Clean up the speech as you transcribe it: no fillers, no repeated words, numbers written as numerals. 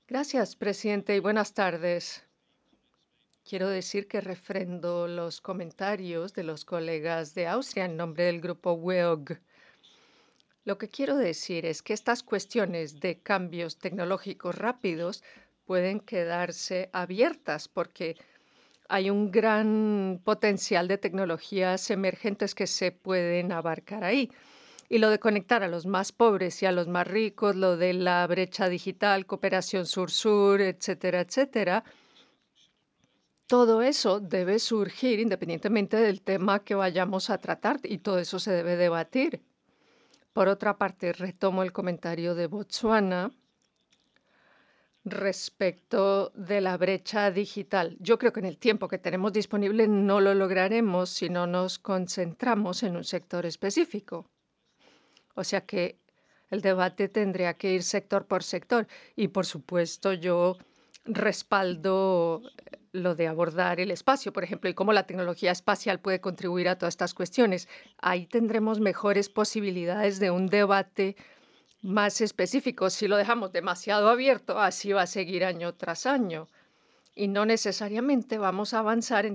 Gracias, presidente, y buenas tardes. Quiero decir que refrendo los comentarios de los colegas de Austria en nombre del grupo WEOG. Lo que quiero decir es que estas cuestiones de cambios tecnológicos rápidos pueden quedarse abiertas porque hay un gran potencial de tecnologías emergentes que se pueden abarcar ahí. Y lo de conectar a los más pobres y a los más ricos, lo de la brecha digital, cooperación sur-sur, etcétera, etcétera, todo eso debe surgir independientemente del tema que vayamos a tratar y todo eso se debe debatir. Por otra parte, retomo el comentario de Botsuana respecto de la brecha digital. Yo creo que en el tiempo que tenemos disponible no lo lograremos si no nos concentramos en un sector específico. O sea que el debate tendría que ir sector por sector. Y por supuesto, yo respaldo lo de abordar el espacio, por ejemplo, y cómo la tecnología espacial puede contribuir a todas estas cuestiones. Ahí tendremos mejores posibilidades de un debate más específico. Si lo dejamos demasiado abierto, así va a seguir año tras año. Y no necesariamente vamos a avanzar en